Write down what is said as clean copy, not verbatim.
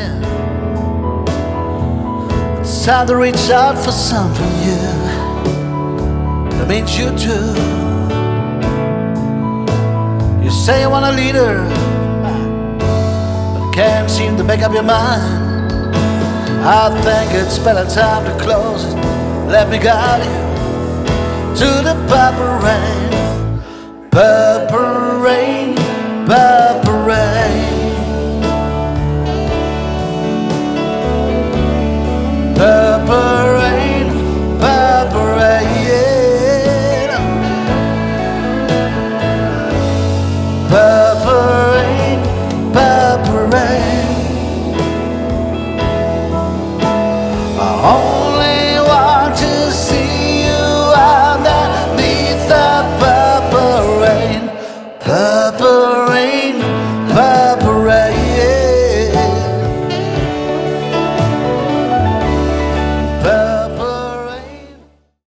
morning. It's time to reach out for something new. That means you too. You say you want a leader, but can't seem to make up your mind. I think it's better time to close it. Let me guide you to the purple rain, purple rain, purple rain.